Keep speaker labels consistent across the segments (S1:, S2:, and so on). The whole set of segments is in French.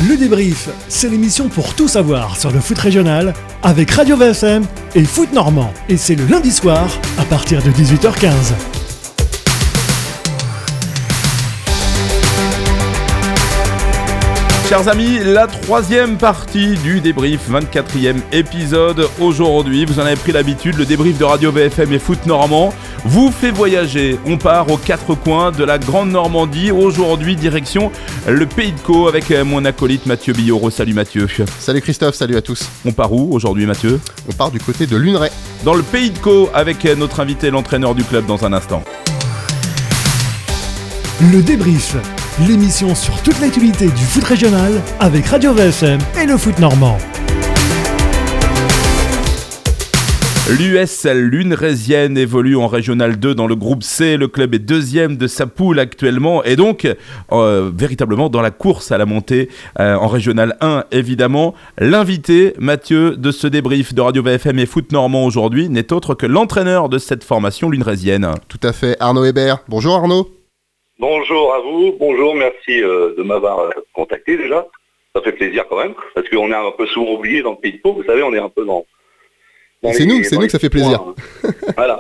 S1: Le débrief, c'est l'émission pour tout savoir sur le foot régional avec Radio VFM et Foot Normand. Et c'est le lundi soir à partir de 18h15.
S2: Chers amis, la troisième partie du débrief, 24e épisode aujourd'hui. Vous en avez pris l'habitude, le débrief de Radio VFM et Foot Normand vous fait voyager. On part aux quatre coins de la Grande Normandie. Aujourd'hui, direction le Pays de Caux avec mon acolyte Mathieu Billot. Salut Mathieu.
S3: Salut Christophe, salut à tous.
S2: On part où aujourd'hui Mathieu ?
S3: On part du côté de Luneray.
S2: Dans le Pays de Caux avec notre invité, l'entraîneur du club dans un instant.
S1: Le débrief, l'émission sur toute l'actualité du foot régional avec Radio VFM et le Foot Normand.
S2: L'US Luneraisienne évolue en Régional 2 dans le groupe C. Le club est deuxième de sa poule actuellement et donc véritablement dans la course à la montée en Régional 1 évidemment. L'invité, Mathieu, de ce débrief de Radio VFM et Foot Normand aujourd'hui n'est autre que l'entraîneur de cette formation luneraisienne.
S3: Tout à fait, Arnaud Hébert. Bonjour Arnaud.
S4: Bonjour à vous, bonjour, merci de m'avoir contacté déjà. Ça fait plaisir quand même, parce qu'on est un peu souvent oublié dans le Pays de Caux, vous savez, on est un peu dans
S3: c'est nous que ça fait plaisir.
S4: Voilà.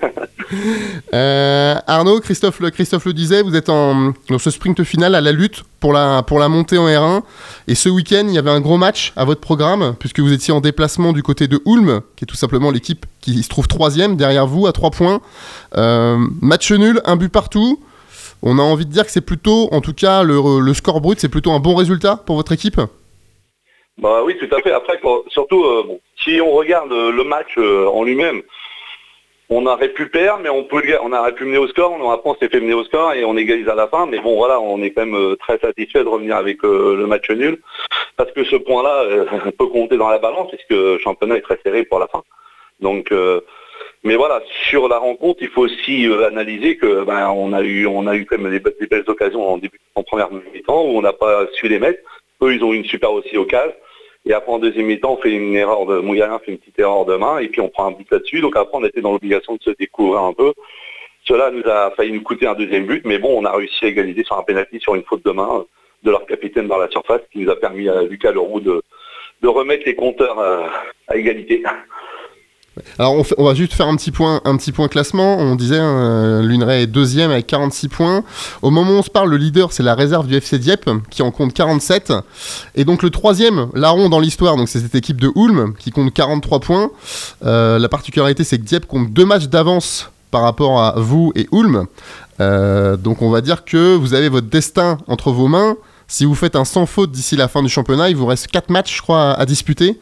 S3: Arnaud, Christophe le disait, vous êtes dans ce sprint final à la lutte pour la montée en R1. Et ce week-end, il y avait un gros match à votre programme, puisque vous étiez en déplacement du côté de Ulm, qui est tout simplement l'équipe qui se trouve troisième derrière vous à 3 points. Match nul, un but partout. On a envie de dire que c'est plutôt, en tout cas, le score brut, c'est plutôt un bon résultat pour votre équipe ?
S4: Bah oui, tout à fait. Après, surtout, si on regarde le match en lui-même, on aurait pu perdre, mais on aurait pu mener au score. Après, on s'est fait mener au score et on égalise à la fin. Mais bon, voilà, on est quand même très satisfait de revenir avec le match nul, parce que ce point-là peut compter dans la balance, puisque le championnat est très serré pour la fin. Donc, mais voilà, sur la rencontre, il faut aussi analyser que on a eu quand même des belles occasions en première mi-temps où on n'a pas su les mettre. Eux, ils ont eu une super aussi occasion. Et après, en deuxième mi-temps, on fait une erreur Mouillard fait une petite erreur de main et puis on prend un but là-dessus. Donc après, on était dans l'obligation de se découvrir un peu. Cela nous a failli nous coûter un deuxième but, mais bon, on a réussi à égaliser sur un pénalty, sur une faute de main de leur capitaine dans la surface, qui nous a permis à Lucas Leroux de remettre les compteurs à égalité.
S3: Alors on va juste faire un petit point classement. On disait Luneray est deuxième avec 46 points. Au moment où on se parle, le leader c'est la réserve du FC Dieppe qui en compte 47. Et donc le troisième, larron dans l'histoire, donc c'est cette équipe de Ulm qui compte 43 points. La particularité c'est que Dieppe compte 2 matchs d'avance par rapport à vous et Ulm. Donc on va dire que vous avez votre destin entre vos mains. Si vous faites un sans faute d'ici la fin du championnat, il vous reste 4 matchs, je crois, à disputer.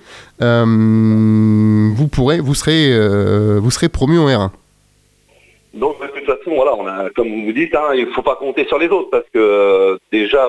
S3: Vous serez promu en R1.
S4: Donc de toute façon, voilà, comme vous dites, il ne faut pas compter sur les autres, parce que pourquoi ?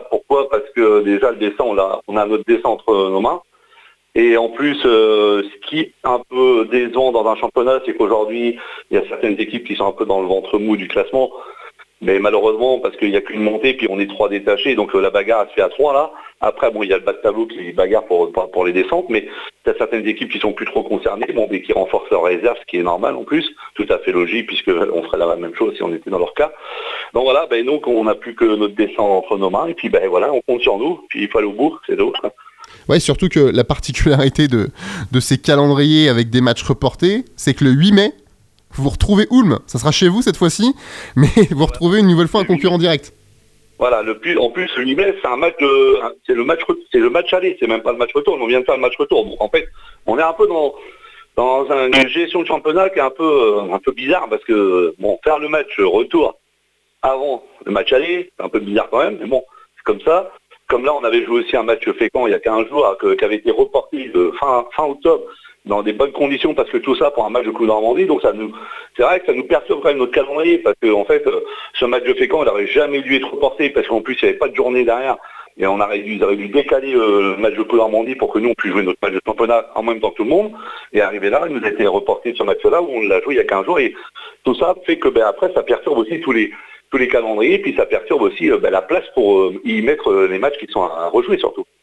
S4: Parce que déjà le descend, on a notre descend entre nos mains. Et en plus, ce qui est un peu décevant dans un championnat, c'est qu'aujourd'hui, il y a certaines équipes qui sont un peu dans le ventre mou du classement. Mais malheureusement, parce qu'il n'y a qu'une montée, puis on est 3 détachés, donc la bagarre elle se fait à 3 là. Après, il y a le bas de tableau qui bagarre pour les descentes, mais il y a certaines équipes qui sont plus trop concernées, mais qui renforcent leurs réserves, ce qui est normal en plus, tout à fait logique, puisqu'on ferait la même chose si on était dans leur cas. Donc voilà, donc on n'a plus que notre descente entre nos mains, et puis voilà, on compte sur nous, puis il faut aller au bout, c'est d'autres.
S3: Ouais, surtout que la particularité de ces calendriers avec des matchs reportés, c'est que le 8 mai, vous retrouvez Ulm, ça sera chez vous cette fois-ci, mais vous retrouvez une nouvelle fois un concurrent direct. Voilà,
S4: en plus le 8 mai, c'est le match aller, c'est même pas le match retour, on vient de faire le match retour. Donc en fait, on est un peu dans une gestion de championnat qui est un peu bizarre, parce que faire le match retour avant le match aller, c'est un peu bizarre quand même, mais bon, c'est comme ça. Comme là, on avait joué aussi un match Fécamp il y a 15 jours, qui avait été reporté de fin octobre, dans des bonnes conditions, parce que tout ça pour un match de Coupe Normandie, donc c'est vrai que ça nous perturbe quand même notre calendrier, parce que en fait, ce match de Fécamp, il n'aurait jamais dû être reporté, parce qu'en plus, il n'y avait pas de journée derrière, et ils auraient dû décaler le match de Coupe Normandie pour que nous, on puisse jouer notre match de championnat en même temps que tout le monde, et arrivé là, il nous a été reporté ce match-là, où on l'a joué il y a 15 jours, et tout ça fait que après, ça perturbe aussi tous les calendriers, puis ça perturbe aussi la place pour y mettre les matchs qui sont à rejouer surtout.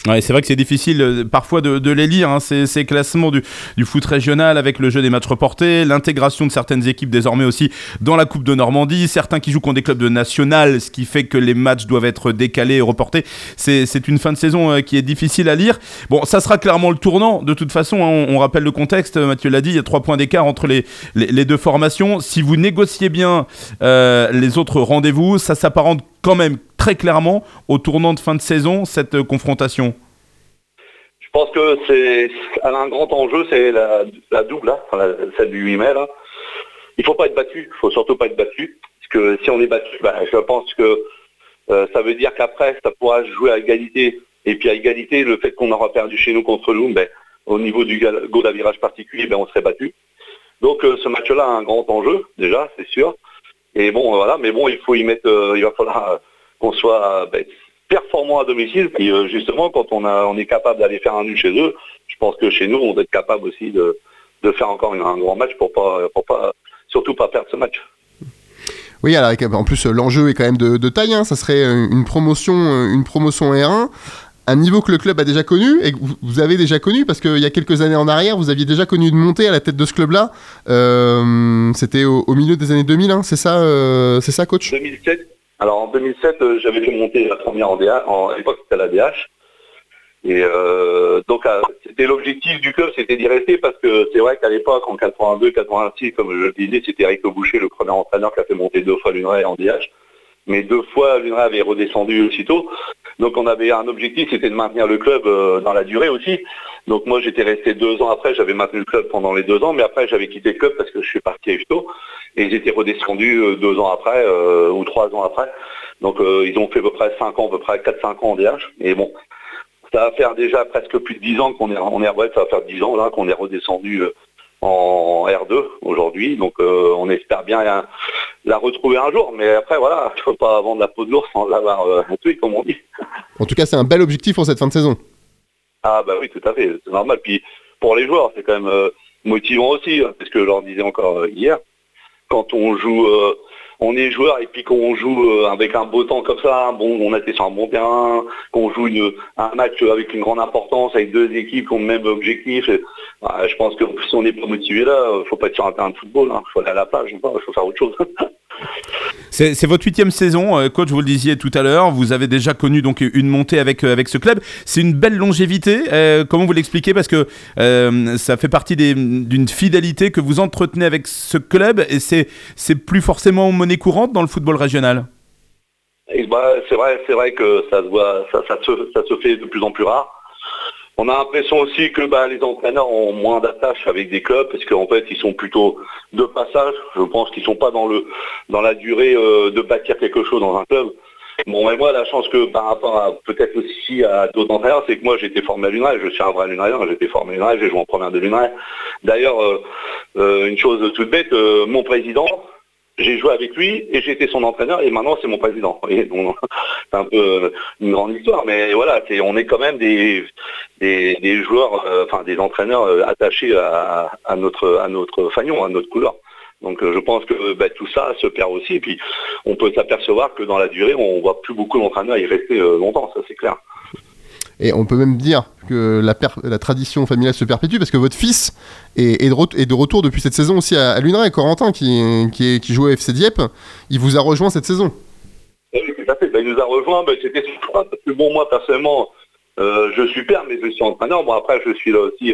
S2: Ouais, c'est vrai que c'est difficile parfois de les lire, hein, ces classements du foot régional avec le jeu des matchs reportés, l'intégration de certaines équipes désormais aussi dans la Coupe de Normandie, certains qui jouent contre des clubs de national, ce qui fait que les matchs doivent être décalés et reportés. C'est une fin de saison qui est difficile à lire. Bon, ça sera clairement le tournant de toute façon, hein, on rappelle le contexte, Mathieu l'a dit, il y a 3 points d'écart entre les deux formations. Si vous négociez bien les autres rendez-vous, ça s'apparente quand même très clairement au tournant de fin de saison, cette confrontation.
S4: Je pense que elle a un grand enjeu, c'est la double, là, celle du 8 mai. Là. Il ne faut pas être battu, il ne faut surtout pas être battu. Parce que si on est battu, je pense que ça veut dire qu'après, ça pourra jouer à égalité. Et puis à égalité, le fait qu'on aura perdu chez nous contre Loum, au niveau du goal à virage particulier, on serait battu. Donc ce match-là a un grand enjeu, déjà, c'est sûr. Et bon, voilà, mais bon, il faut y mettre, il va falloir qu'on soit performant à domicile. Puis justement, quand on est capable d'aller faire un nul chez eux, je pense que chez nous, on doit être capable aussi de faire encore un grand match pour pas surtout pas perdre ce match.
S3: Oui, alors en plus l'enjeu est quand même de taille, hein. Ça serait une promotion R1. Un niveau que le club a déjà connu et que vous avez déjà connu, parce qu'il y a quelques années en arrière, vous aviez déjà connu une montée à la tête de ce club-là. C'était au milieu des années 2000, hein. C'est ça, coach ?
S4: 2007. Alors en 2007, j'avais fait monter la première en DH. À l'époque, c'était à la DH. Et donc c'était l'objectif du club, c'était d'y rester, parce que c'est vrai qu'à l'époque, en 82-86, comme je le disais, c'était Eric Le Boucher, le premier entraîneur qui a fait monter 2 fois l'UNREA en DH. Mais 2 fois, l'UNREA avait redescendu aussitôt. Donc on avait un objectif, c'était de maintenir le club dans la durée aussi. Donc moi j'étais resté 2 ans après, j'avais maintenu le club pendant les 2 ans, mais après j'avais quitté le club parce que je suis parti à Ifto. Et ils étaient redescendus 2 ans après, ou 3 ans après. Donc ils ont fait à peu près 5 ans, à peu près 4-5 ans en DH. Et bon, ça va faire déjà presque plus de 10 ans qu'on est en R2, ça va faire 10 ans là qu'on est redescendu en R2 aujourd'hui. Donc on espère bien la retrouver un jour. Mais après voilà, il ne faut pas vendre la peau de l'ours sans l'avoir tué, comme on dit.
S3: En tout cas, c'est un bel objectif pour cette fin de saison.
S4: Ah bah oui, tout à fait, c'est normal. Puis pour les joueurs, c'est quand même motivant aussi, parce que je leur disais encore hier, quand on joue, on est joueur et puis qu'on joue avec un beau temps comme ça, on a été sur un bon terrain, qu'on joue un match avec une grande importance, avec 2 équipes qui ont le même objectif. Je pense que si on n'est pas motivé là, il ne faut pas être sur un terrain de football, il faut aller à la plage, il faut faire autre chose.
S2: C'est votre 8e saison, coach, vous le disiez tout à l'heure, vous avez déjà connu donc une montée avec ce club. C'est une belle longévité, comment vous l'expliquez ? Parce que ça fait partie d'une fidélité que vous entretenez avec ce club, et c'est plus forcément monnaie courante dans le football régional.
S4: Et c'est vrai que ça se voit, ça se fait de plus en plus rare. On a l'impression aussi que les entraîneurs ont moins d'attache avec des clubs, parce qu'en fait ils sont plutôt de passage. Je pense qu'ils ne sont pas dans la durée de bâtir quelque chose dans un club. Bon, et moi la chance que par rapport à peut-être aussi à d'autres entraîneurs, c'est que moi j'ai été formé à l'UNREA, je suis un vrai LUNREAien, j'ai été formé à l'UNREA, j'ai joué en première de l'UNREA. D'ailleurs, une chose toute bête, mon président, j'ai joué avec lui et j'ai été son entraîneur et maintenant c'est mon président. Vous voyez, donc, c'est un peu une grande histoire, mais voilà, on est quand même des joueurs, des entraîneurs attachés à notre fanion, à notre couleur. Donc je pense que tout ça se perd aussi, et puis on peut s'apercevoir que dans la durée, on ne voit plus beaucoup d'entraîneurs y rester longtemps, ça c'est clair.
S3: Et on peut même dire que la tradition familiale se perpétue, parce que votre fils est de retour depuis cette saison aussi à l'UNREA, Corentin, qui joue à FC Dieppe. Il vous a rejoint cette saison.
S4: Oui, tout à fait. Il nous a rejoint, c'était son choix, parce que moi personnellement, je suis père, mais je suis entraîneur. Bon, après, je suis là aussi.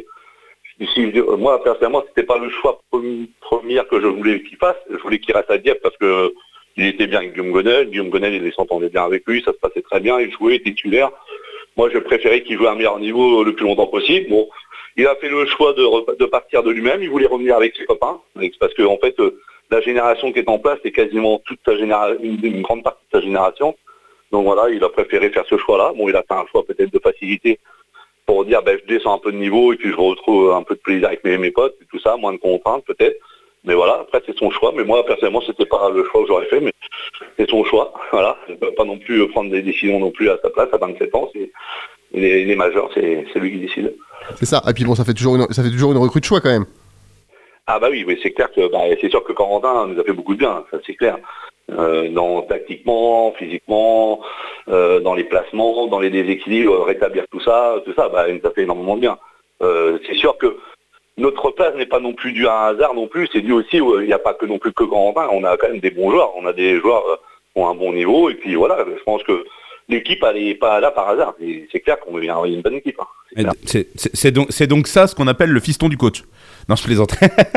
S4: Moi personnellement, c'était pas le choix premier que je voulais qu'il fasse. Je voulais qu'il reste à Dieppe parce que il était bien avec Guillaume Gonel. Guillaume Gonel, il s'entendait bien avec lui, ça se passait très bien. Il jouait titulaire. Moi, je préférais qu'il joue à un meilleur niveau le plus longtemps possible. Bon, il a fait le choix de partir de lui-même. Il voulait revenir avec ses copains, parce que en fait, la génération qui est en place, c'est quasiment toute sa génération, une grande partie de sa génération. Donc voilà, il a préféré faire ce choix-là. Bon, il a fait un choix peut-être de facilité pour dire, je descends un peu de niveau et puis je retrouve un peu de plaisir avec mes potes et tout ça, moins de contraintes peut-être. Mais voilà, après c'est son choix. Mais moi personnellement, c'était pas le choix que j'aurais fait, mais c'est son choix. Voilà, je ne peux pas non plus prendre des décisions non plus à sa place. À 27 ans, il est majeur, c'est lui qui décide.
S3: C'est ça. Et puis bon, ça fait toujours une recrue de choix quand même.
S4: Ah oui, c'est clair que c'est sûr que Corentin nous a fait beaucoup de bien, ça c'est clair. Tactiquement, physiquement, dans les placements, dans les déséquilibres, rétablir tout ça, ça fait énormément de bien. C'est sûr que notre place n'est pas non plus due à un hasard non plus, c'est dû aussi, il n'y a pas que non plus que Corentin, on a quand même des bons joueurs, on a des joueurs qui ont un bon niveau, et puis voilà, je pense que l'équipe elle n'est pas là par hasard, et c'est clair qu'on devient une bonne équipe. Hein.
S2: C'est donc ça ce qu'on appelle le fiston du coach. Non, je plaisante.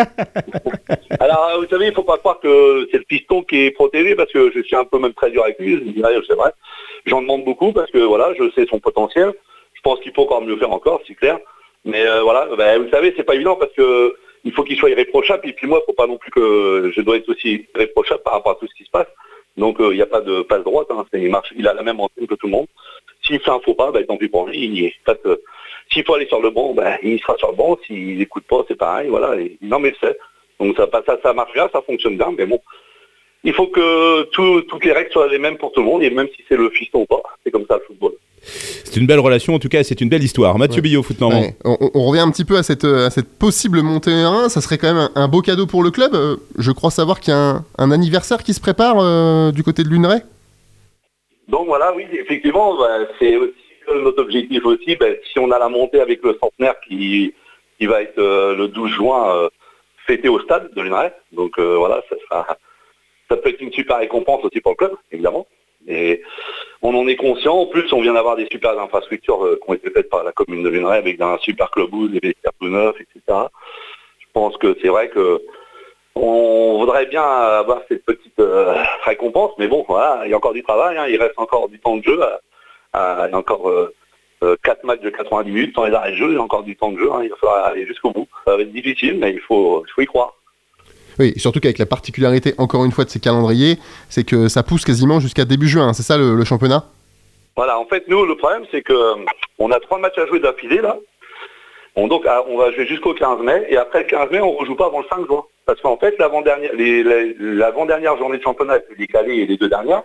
S4: Alors, vous savez, il ne faut pas croire que c'est le piston qui est protégé, parce que je suis un peu même très dur avec lui, c'est vrai. J'en demande beaucoup, parce que voilà, je sais son potentiel, je pense qu'il faut encore mieux faire encore, c'est clair. Mais vous savez, c'est pas évident parce que il faut qu'il soit irréprochable. Et puis moi, il faut pas non plus que je dois être aussi irréprochable par rapport à tout ce qui se passe. Donc il n'y a pas de passe droite. Hein, il a la même antenne que tout le monde. S'il fait un faux pas, tant pis pour lui. Il y est. S'il faut aller sur le banc, il sera sur le banc. S'il n'écoute pas, c'est pareil. Voilà. Non mais c'est. Donc ça marche bien, ça fonctionne bien. Mais bon, il faut que toutes les règles soient les mêmes pour tout le monde. Et même si c'est le fiston ou pas, c'est comme ça le football.
S2: C'est une belle relation, en tout cas, c'est une belle histoire. Mathieu Billot, Foot Normand.
S3: Ouais. On revient un petit peu à cette possible montée 1. Ça serait quand même un beau cadeau pour le club. Je crois savoir qu'il y a un anniversaire qui se prépare du côté de Luneray.
S4: Donc voilà, oui, effectivement, c'est aussi notre objectif aussi. Si on a la montée avec le centenaire qui va être le 12 juin fêté au stade de Luneray. Donc voilà, ça peut être une super récompense aussi pour le club, évidemment. Et on en est conscient. En plus, on vient d'avoir des super infrastructures qui ont été faites par la commune de Luneray avec un super clubhouse, des vestiaires tout neufs, etc. Je pense que c'est vrai que on voudrait bien avoir cette petite récompense, mais bon, voilà, il y a encore du travail, hein, il reste encore du temps de jeu. Il y a encore 4 matchs de 90 minutes sans les arrêts de jeu, il y a encore du temps de jeu, hein, il va falloir aller jusqu'au bout. Ça va être difficile, mais il faut y croire.
S3: Oui, surtout qu'avec la particularité, encore une fois, de ces calendriers, c'est que ça pousse quasiment jusqu'à début juin. C'est ça le championnat ?
S4: Voilà, en fait, nous, le problème, c'est que on a 3 matchs à jouer d'affilée, là. On va jouer jusqu'au 15 mai, et après le 15 mai, on ne rejoue pas avant le 5 juin. Parce qu'en fait, l'avant-dernière journée de championnat est décalée, et les deux dernières.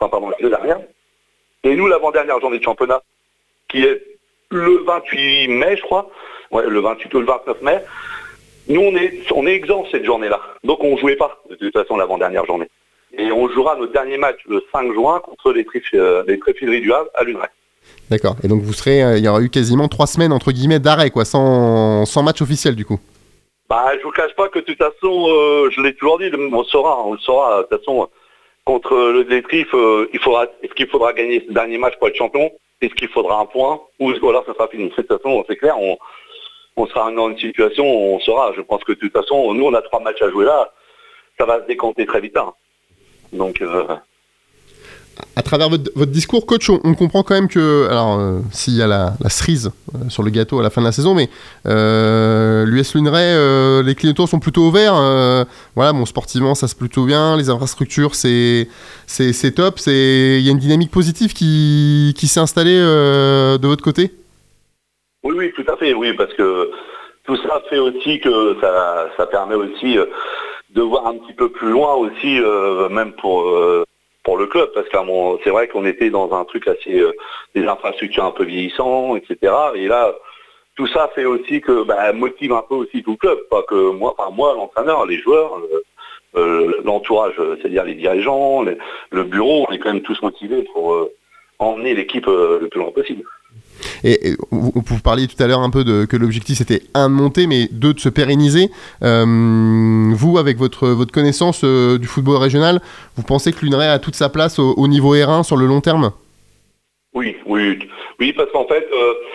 S4: Et nous, l'avant-dernière journée de championnat, qui est le 28 mai, je crois, le 28 ou le 29 mai, nous, on est exempt cette journée-là. Donc, on ne jouait pas, de toute façon, l'avant-dernière journée. Et on jouera notre dernier match le 5 juin contre les Tréfileries du Havre à Luneray.
S3: D'accord. Et donc, il y aura eu quasiment 3 semaines, entre guillemets, d'arrêt, quoi, sans match officiel, du coup.
S4: Je ne vous cache pas que, de toute façon, je l'ai toujours dit, on le saura. De toute façon, contre les Trifs, est-ce qu'il faudra gagner ce dernier match pour être champion ? Est-ce qu'il faudra un point ? Ou alors, ça sera fini. De toute façon, c'est clair, on sera dans une situation où on saura. Je pense que de toute façon, nous, on a 3 matchs à jouer là. Ça va se décanter très vite. Hein. Donc...
S3: À travers votre discours, coach, on comprend quand même que... Alors, s'il y a la cerise sur le gâteau à la fin de la saison, mais l'US Luneray, les clignotants sont plutôt ouverts. Voilà, sportivement, ça se plutôt bien. Les infrastructures, c'est top. Il y a une dynamique positive qui s'est installée de votre côté ?
S4: Oui, tout à fait, oui, parce que tout ça fait aussi que ça permet aussi de voir un petit peu plus loin aussi, même pour le club, parce que c'est vrai qu'on était dans un truc assez, des infrastructures un peu vieillissantes, etc. Et là, tout ça fait aussi que motive un peu aussi tout le club, pas que moi, l'entraîneur, les joueurs, l'entourage, c'est-à-dire les dirigeants, le bureau, on est quand même tous motivés pour emmener l'équipe le plus loin possible.
S3: Et vous parliez tout à l'heure un peu que l'objectif c'était 1 de monter, mais 2 de se pérenniser. Vous, avec votre connaissance du football régional, vous pensez que Luneray a toute sa place au niveau R1 sur le long terme ?
S4: Oui, parce qu'en fait,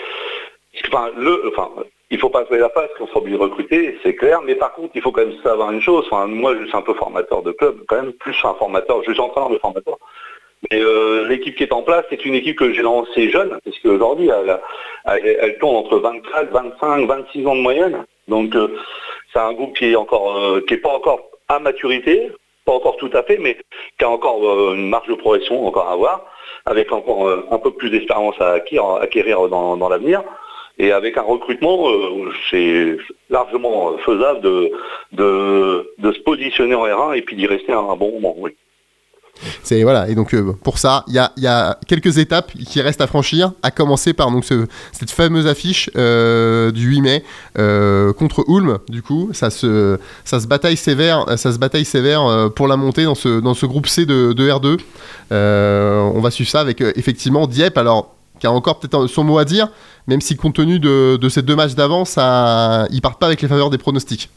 S4: il faut pas se mettre la face, qu'on sera obligé de recruter, c'est clair, mais par contre, il faut quand même savoir une chose. Moi, je suis un peu formateur de club, quand même, plus un formateur, je suis entraîneur de formateur. Mais l'équipe qui est en place, c'est une équipe que j'ai lancée jeune, parce qu'aujourd'hui, elle tourne entre 24, 25, 26 ans de moyenne. Donc, c'est un groupe qui est pas encore à maturité, pas encore tout à fait, mais qui a encore une marge de progression encore à avoir, avec encore un peu plus d'expérience à acquérir dans l'avenir. Et avec un recrutement, c'est largement faisable de se positionner en R1 et puis d'y rester un bon moment, oui.
S3: C'est voilà, et donc pour ça, il y a quelques étapes qui restent à franchir, à commencer par donc cette fameuse affiche du 8 mai contre Ulm. Du coup, ça se bataille sévère pour la montée dans ce groupe C de R2. On va suivre ça avec effectivement Dieppe, alors qui a encore peut-être son mot à dire, même si compte tenu de ces 2 matchs d'avance, ils partent pas avec les faveurs des pronostics.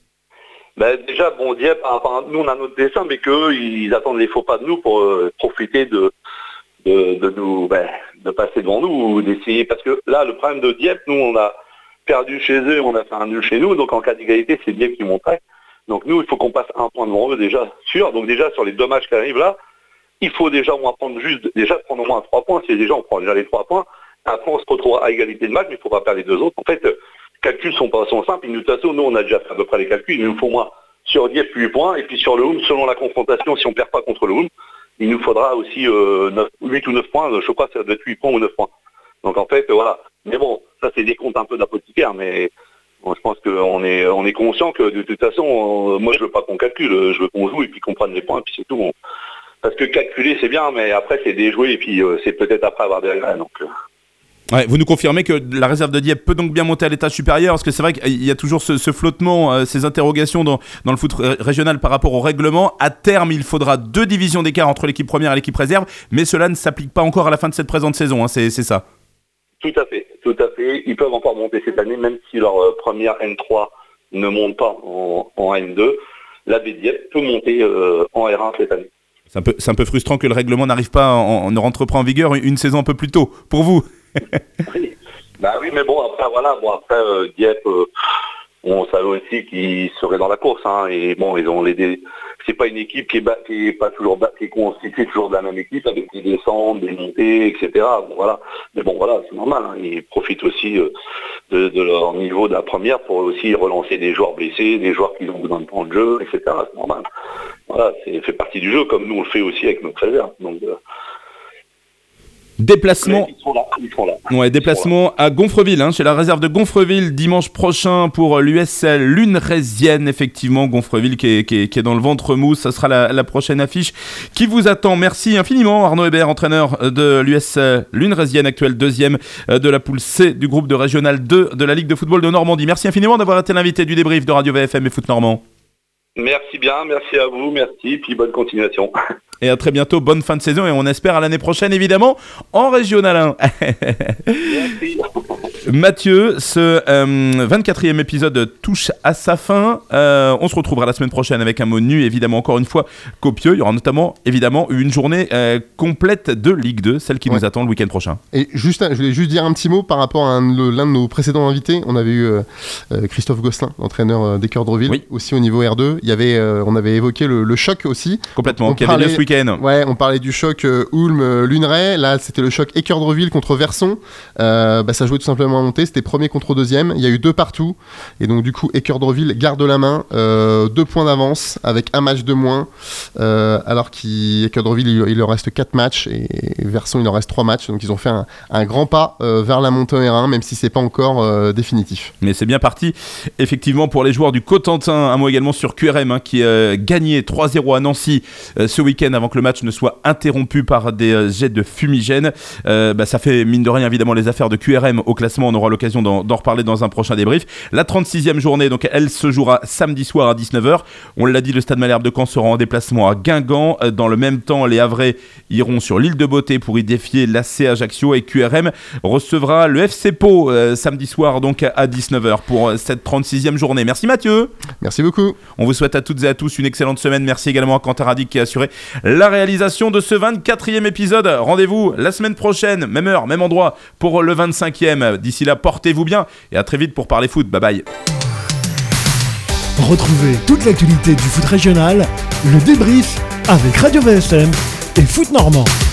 S4: Déjà, Dieppe, nous on a notre dessin, mais qu'eux, ils attendent les faux pas de nous pour profiter de nous, de passer devant nous ou d'essayer. Parce que là, le problème de Dieppe, nous on a perdu chez eux, on a fait un nul chez nous, donc en cas d'égalité, c'est Dieppe qui monterait. Donc nous, il faut qu'on passe un point devant eux déjà, sûr. Donc déjà, sur les 2 matchs qui arrivent là, il faut déjà au moins prendre au moins 3 points. Si déjà on prend déjà les 3 points, après on se retrouvera à égalité de match, mais il ne faut pas perdre les 2 autres. En fait, les calculs sont simples. De toute façon, nous on a déjà fait à peu près les calculs. Il nous faut moins sur Dieppe 8 points, et puis sur le Ulm, selon la confrontation, si on ne perd pas contre le Ulm, il nous faudra aussi 8 ou 9 points. Je crois que ça doit être 8 points ou 9 points. Donc en fait, voilà. Mais bon, ça c'est des comptes un peu d'apothicaire, mais bon, je pense qu'on est conscient que de toute façon, moi je veux pas qu'on calcule, je veux qu'on joue et puis qu'on prenne les points, et puis c'est tout. Parce que calculer c'est bien, mais après c'est déjouer, et puis c'est peut-être après avoir des regrets. Donc,
S2: Ouais, vous nous confirmez que la réserve de Dieppe peut donc bien monter à l'étage supérieur, parce que c'est vrai qu'il y a toujours ce flottement, ces interrogations dans le foot régional par rapport au règlement. À terme, il faudra 2 divisions d'écart entre l'équipe première et l'équipe réserve, mais cela ne s'applique pas encore à la fin de cette présente saison, hein, c'est ça.
S4: Tout à fait. Ils peuvent encore monter cette année, même si leur première N3 ne monte pas en N2. La B Dieppe peut monter en R1 cette année.
S2: C'est un peu frustrant que le règlement n'arrive pas, ne rentre pas en vigueur une saison un peu plus tôt, pour vous.
S4: Oui. Oui, mais bon, après, Dieppe, on savait aussi qu'ils seraient dans la course, hein, et bon, ils ont c'est pas une équipe qui est pas toujours qui est constituée toujours de la même équipe avec des descentes, des montées, etc. Bon, voilà. Mais bon, voilà, c'est normal, hein. Ils profitent aussi de leur niveau de la première pour aussi relancer des joueurs blessés, des joueurs qui ont besoin de temps de jeu, etc. C'est normal. Voilà, c'est fait partie du jeu, comme nous on le fait aussi avec notre réserve. Donc,
S2: déplacement.
S4: Ils sont là.
S2: Ouais, déplacement à Gonfreville, chez la réserve de Gonfreville dimanche prochain pour l'USL Luneraisienne. Effectivement, Gonfreville qui est dans le ventre mou. Ça sera la prochaine affiche qui vous attend. Merci infiniment Arnaud Hébert, entraîneur de l'US Luneraisienne, actuel 2e de la poule C du groupe de Régional 2 de la Ligue de football de Normandie. Merci infiniment d'avoir été l'invité du débrief de Radio VFM et Foot Normand.
S4: Merci bien, merci à vous, merci, puis bonne continuation.
S2: Et à très bientôt, bonne fin de saison, et on espère à l'année prochaine évidemment en Régional 1.
S4: Merci.
S2: Mathieu, ce 24e épisode touche à sa fin. On se retrouvera la semaine prochaine avec un menu évidemment encore une fois copieux. Il y aura notamment évidemment une journée complète de Ligue 2, celle qui nous attend le week-end prochain. Et
S3: je voulais juste dire un petit mot par rapport à l'un de nos précédents invités. On avait eu Christophe Gosselin, l'entraîneur d'Écœur Dreville, aussi au niveau R2. On avait évoqué le choc aussi.
S2: Complètement, qui avait lieu ce week-end.
S3: Ouais, on parlait du choc Ulm-Luneray. Là, c'était le choc Écœur Dreville contre Verson. Ça jouait tout simplement à monter. C'était premier contre deuxième. Il y a eu 2 partout. Et donc, du coup, Écœur Dreville garde la main. 2 points d'avance avec un match de moins. Alors qu'Écœur Dreville, il leur reste 4 matchs. Et Verson, il leur reste 3 matchs. Donc, ils ont fait un grand pas vers la montée en R1, même si c'est pas encore définitif.
S2: Mais c'est bien parti. Effectivement, pour les joueurs du Cotentin, un mot également sur QRM qui a gagné 3-0 à Nancy ce week-end avant que le match ne soit interrompu par des jets de fumigène. Ça fait mine de rien évidemment les affaires de QRM au classement. On aura l'occasion d'en reparler dans un prochain débrief. La 36e journée, donc elle se jouera samedi soir à 19h. On l'a dit, le Stade Malherbe de Caen sera en déplacement à Guingamp. Dans le même temps, les Havrais iront sur l'île de Beauté pour y défier l'AC Ajaccio, et QRM recevra le FC Pau samedi soir donc à 19h pour cette 36e journée. Merci Mathieu.
S3: Merci beaucoup.
S2: On vous souhaite à toutes et à tous une excellente semaine. Merci également à Quentin Radic qui a assuré la réalisation de ce 24e épisode. Rendez-vous la semaine prochaine, même heure, même endroit pour le 25e. D'ici là, portez-vous bien et à très vite pour parler foot. Bye bye.
S1: Retrouvez toute l'actualité du foot régional, le débrief avec Radio VSM et Foot Normand.